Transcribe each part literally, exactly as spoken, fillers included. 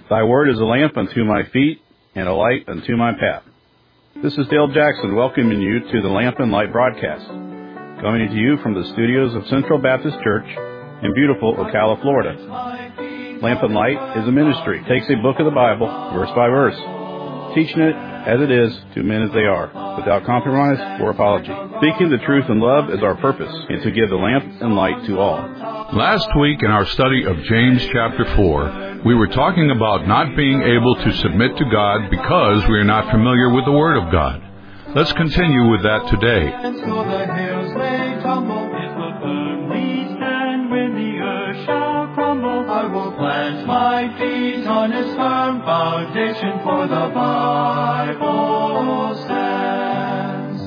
Thy word is a lamp unto my feet and a light unto my path. This is Dale Jackson welcoming you to the Lamp and Light broadcast, coming to you from the studios of Central Baptist Church in beautiful Ocala, Florida. Lamp and Light is a ministry. It takes a book of the Bible, verse by verse, teaching it as it is to men as they are, without compromise or apology. Speaking the truth in love is our purpose, and to give the lamp and light to all. Last week in our study of James chapter four, we were talking about not being able to submit to God because we are not familiar with the Word of God. Let's continue with that today. I will plant my feet on its firm foundation, for the Bible stands.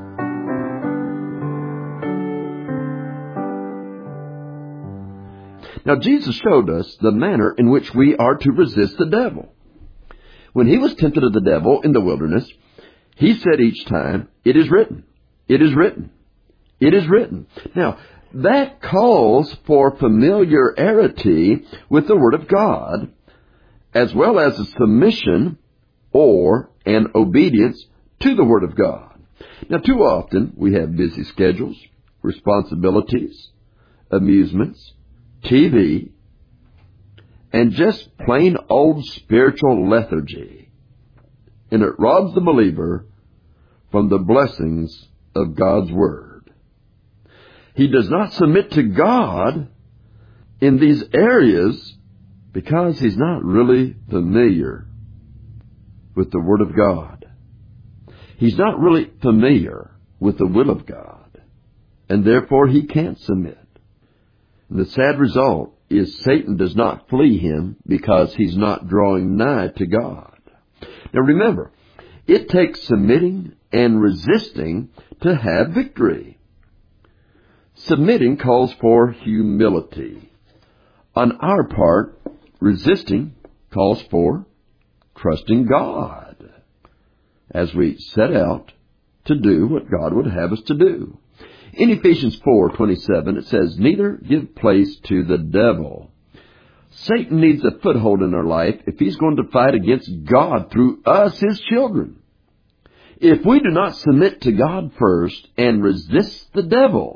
Now, Jesus showed us the manner in which we are to resist the devil. When he was tempted of the devil in the wilderness, he said each time, "It is written, it is written, it is written." Now, that calls for familiarity with the Word of God, as well as a submission or an obedience to the Word of God. Now, too often we have busy schedules, responsibilities, amusements, T V, and just plain old spiritual lethargy. And it robs the believer from the blessings of God's Word. He does not submit to God in these areas because he's not really familiar with the Word of God. He's not really familiar with the will of God, and therefore he can't submit. And the sad result is Satan does not flee him because he's not drawing nigh to God. Now remember, it takes submitting and resisting to have victory. Submitting calls for humility. On our part, resisting calls for trusting God as we set out to do what God would have us to do. In Ephesians four twenty-seven, it says, "Neither give place to the devil." Satan needs a foothold in our life if he's going to fight against God through us, his children. If we do not submit to God first and resist the devil,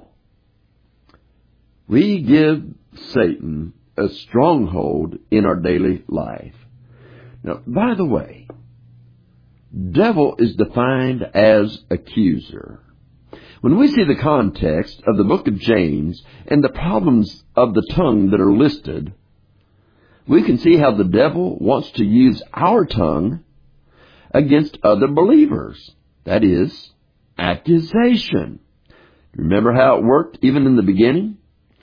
we give Satan a stronghold in our daily life. Now, by the way, devil is defined as accuser. When we see the context of the book of James and the problems of the tongue that are listed, we can see how the devil wants to use our tongue against other believers. That is, accusation. Remember how it worked even in the beginning?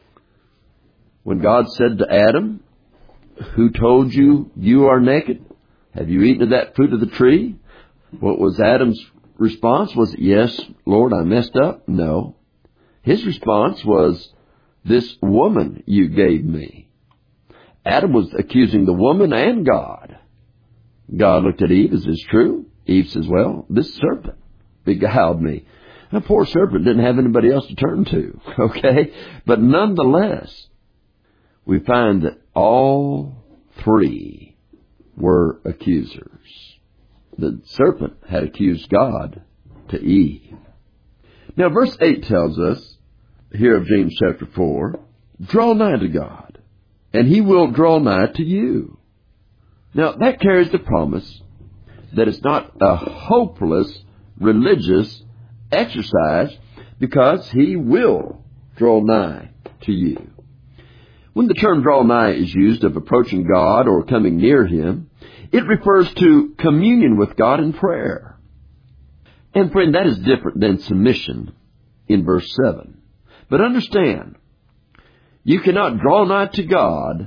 When God said to Adam, "Who told you you are naked? Have you eaten of that fruit of the tree?" What was Adam's response? Was it, "Yes, Lord, I messed up"? No. His response was, "This woman you gave me." Adam was accusing the woman and God. God looked at Eve. Is this true? Eve says, "Well, this serpent beguiled me." The poor serpent didn't have anybody else to turn to, okay? But nonetheless, we find that all three were accusers. The serpent had accused God to Eve. Now, verse eight tells us, here of James chapter four, "Draw nigh to God, and he will draw nigh to you." Now, that carries the promise that it's not a hopeless religious exercise, because he will draw nigh to you. When the term draw nigh is used of approaching God or coming near him, it refers to communion with God in prayer. And friend, that is different than submission in verse seven. But understand, you cannot draw nigh to God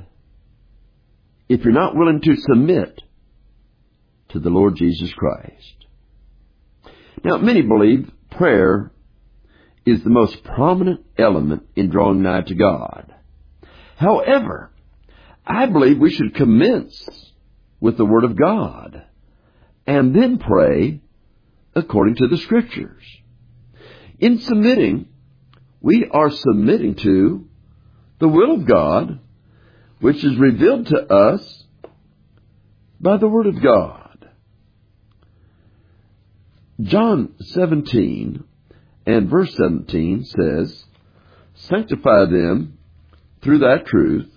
if you're not willing to submit to the Lord Jesus Christ. Now, many believe prayer is the most prominent element in drawing nigh to God. However, I believe we should commence with the Word of God and then pray according to the Scriptures. In submitting, we are submitting to the will of God, which is revealed to us by the Word of God. John seventeen and verse seventeen says, sanctify them through thy truth.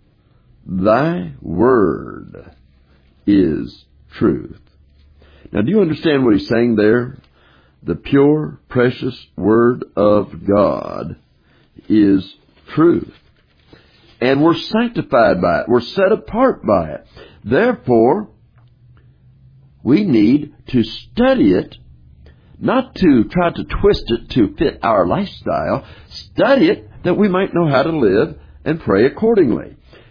Thy word is truth. Now, do you understand what he's saying there? The pure, precious Word of God is truth. And we're sanctified by it. We're set apart by it. Therefore, we need to study it, not to try to twist it to fit our lifestyle. Study it that we might know how to live and pray accordingly.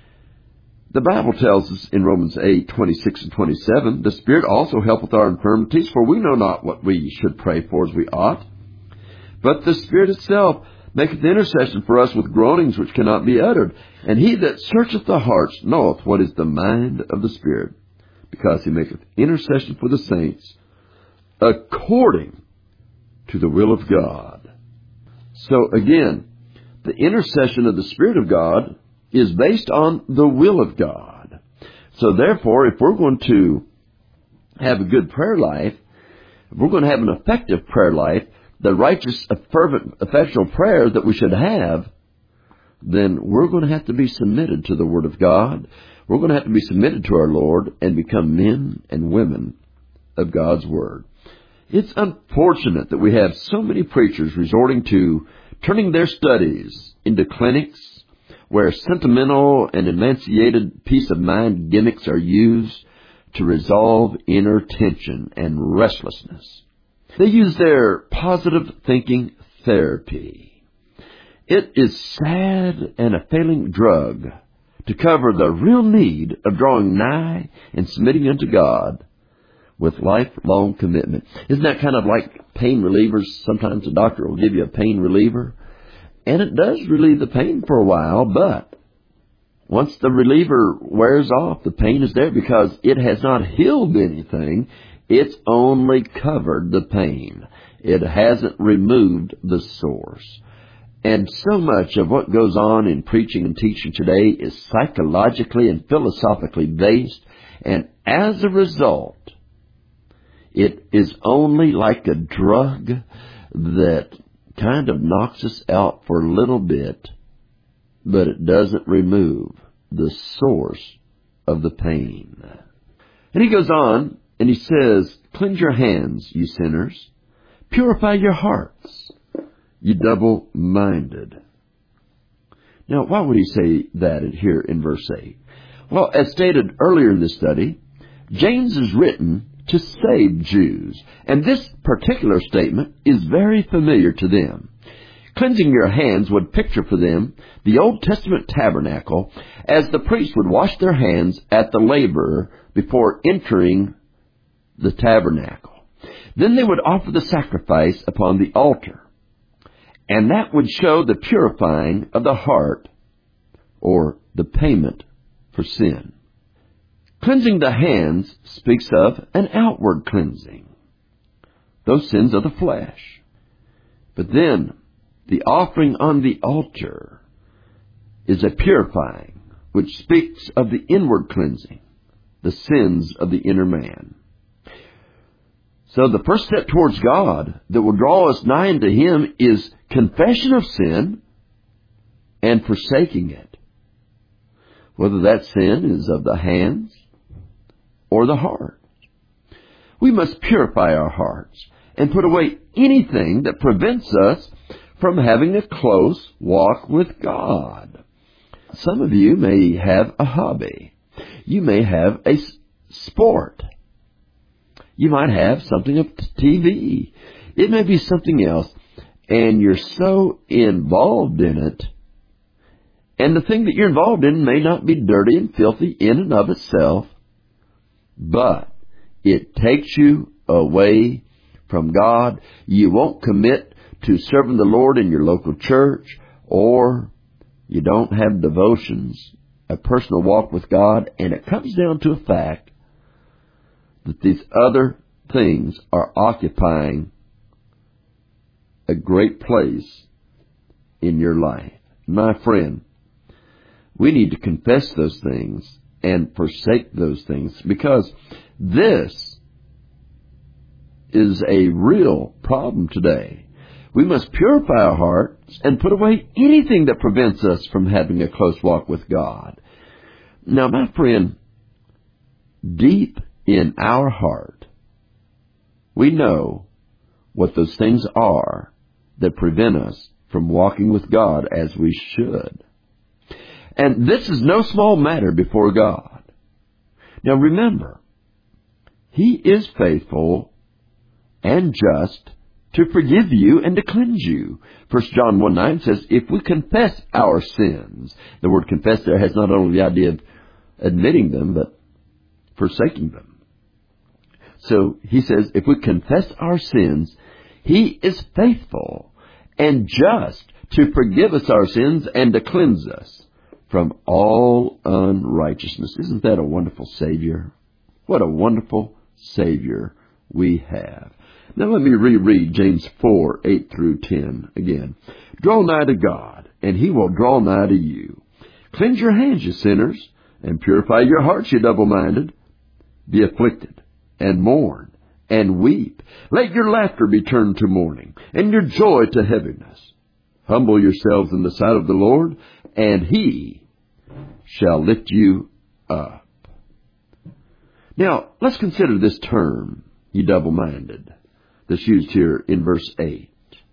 The Bible tells us in Romans eight, twenty-six and twenty-seven, the Spirit also helpeth our infirmities, for we know not what we should pray for as we ought. But the Spirit itself maketh intercession for us with groanings which cannot be uttered. And he that searcheth the hearts knoweth what is the mind of the Spirit, because he maketh intercession for the saints according to the will of God. So again, the intercession of the Spirit of God is based on the will of God. So therefore, if we're going to have a good prayer life, if we're going to have an effective prayer life, the righteous, fervent, effectual prayer that we should have, then we're going to have to be submitted to the Word of God. We're going to have to be submitted to our Lord and become men and women of God's Word. It's unfortunate that we have so many preachers resorting to turning their studies into clinics where sentimental and emaciated peace of mind gimmicks are used to resolve inner tension and restlessness. They use their positive thinking therapy. It is sad and a failing drug to cover the real need of drawing nigh and submitting unto God with lifelong commitment. Isn't that kind of like pain relievers? Sometimes a doctor will give you a pain reliever, and it does relieve the pain for a while, but once the reliever wears off, the pain is there because it has not healed anything. It's only covered the pain. It hasn't removed the source. And so much of what goes on in preaching and teaching today is psychologically and philosophically based, and as a result, it is only like a drug that kind of knocks us out for a little bit, but it doesn't remove the source of the pain. And he goes on, and he says, cleanse your hands, you sinners. Purify your hearts, you double-minded. Now, why would he say that here in verse eight? Well, as stated earlier in this study, James is written to save Jews, and this particular statement is very familiar to them. Cleansing your hands would picture for them the Old Testament tabernacle as the priests would wash their hands at the laver before entering the tabernacle. Then they would offer the sacrifice upon the altar, and that would show the purifying of the heart, or the payment for sin. Cleansing the hands speaks of an outward cleansing, those sins of the flesh. But then, the offering on the altar is a purifying, which speaks of the inward cleansing, the sins of the inner man. So the first step towards God that will draw us nigh unto Him is confession of sin and forsaking it, whether that sin is of the hands or the heart. We must purify our hearts and put away anything that prevents us from having a close walk with God. Some of you may have a hobby. You may have a sport. You might have something of T V. It may be something else, and you're so involved in it, and the thing that you're involved in may not be dirty and filthy in and of itself, but it takes you away from God. You won't commit to serving the Lord in your local church, or you don't have devotions, a personal walk with God, and it comes down to a fact that these other things are occupying a great place in your life. My friend, we need to confess those things and forsake those things, because this is a real problem today. We must purify our hearts and put away anything that prevents us from having a close walk with God. Now, my friend, deep in our heart, we know what those things are that prevent us from walking with God as we should. And this is no small matter before God. Now remember, He is faithful and just to forgive you and to cleanse you. First John one nine says, if we confess our sins, the word confess there has not only the idea of admitting them, but forsaking them. So he says, if we confess our sins, He is faithful and just to forgive us our sins and to cleanse us from all unrighteousness. Isn't that a wonderful Savior? What a wonderful Savior we have. Now let me reread James four, eight through ten again. Draw nigh to God, and He will draw nigh to you. Cleanse your hands, you sinners, and purify your hearts, you double-minded. Be afflicted, and mourn, and weep. Let your laughter be turned to mourning, and your joy to heaviness. Humble yourselves in the sight of the Lord, and He shall lift you up. Now, let's consider this term, ye double-minded, that's used here in verse eight.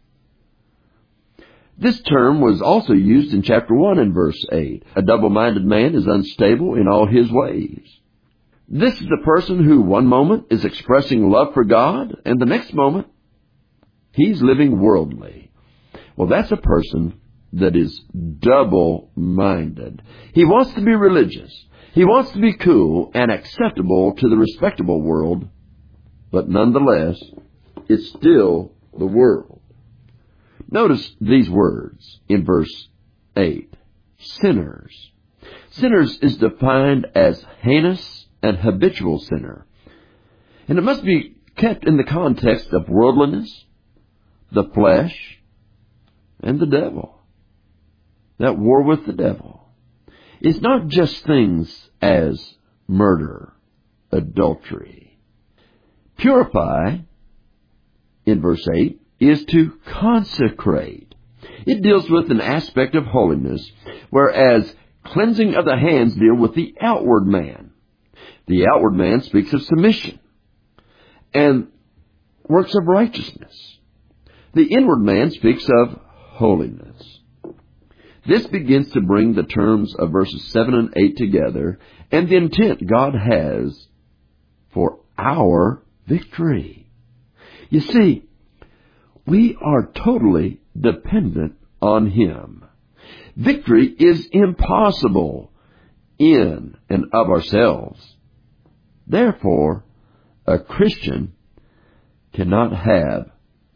This term was also used in chapter one in verse eight. A double-minded man is unstable in all his ways. This is the person who one moment is expressing love for God, and the next moment he's living worldly. Well, that's a person that is double-minded. He wants to be religious. He wants to be cool and acceptable to the respectable world, but nonetheless, it's still the world. Notice these words in verse eight. Sinners. Sinners is defined as heinous and habitual sinner. And it must be kept in the context of worldliness, the flesh, and the devil. That war with the devil. It's not just things as murder, adultery. Purify, in verse eight, is to consecrate. It deals with an aspect of holiness, whereas cleansing of the hands deal with the outward man. The outward man speaks of submission and works of righteousness. The inward man speaks of holiness. This begins to bring the terms of verses seven and eight together and the intent God has for our victory. You see, we are totally dependent on Him. Victory is impossible in and of ourselves. Therefore, a Christian cannot have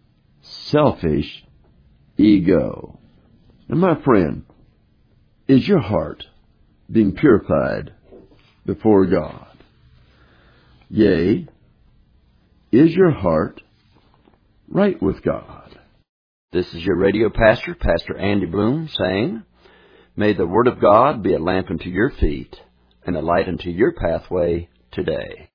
selfish ego. And my friend, is your heart being purified before God? Yea, is your heart right with God? This is your radio pastor, Pastor Andy Bloom, saying, may the Word of God be a lamp unto your feet and a light unto your pathway today.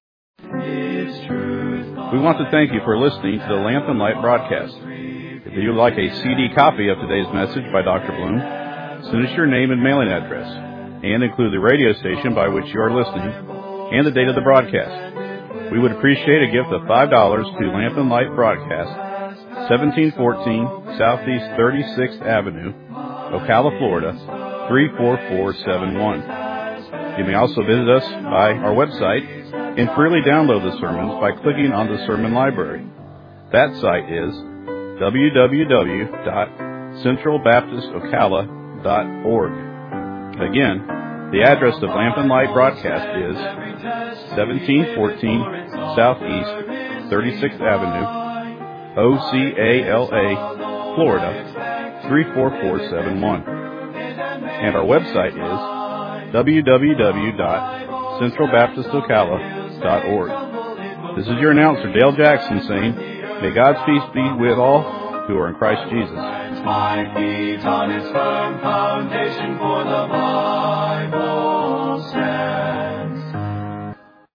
We want to thank you for listening to the Lamp and Light broadcast. If you would like a C D copy of today's message by Doctor Bloom, send us your name and mailing address, and include the radio station by which you are listening and the date of the broadcast. We would appreciate a gift of five dollars to Lamp and Light Broadcast, seventeen fourteen Southeast thirty-sixth Avenue, Ocala, Florida, three four four seven one. You may also visit us by our website and freely download the sermons by clicking on the Sermon Library. That site is w w w dot central baptist ocala dot org. Again, the address of Lamp and Light Broadcast is seventeen fourteen Southeast thirty-sixth Avenue, O C A L A, Florida, three four four seven one. And our website is w w w dot central baptist ocala dot org. This is your announcer, Dale Jackson, saying, may God's peace be with all who are in Christ Jesus. My feet on His firm foundation, for the Bible stands.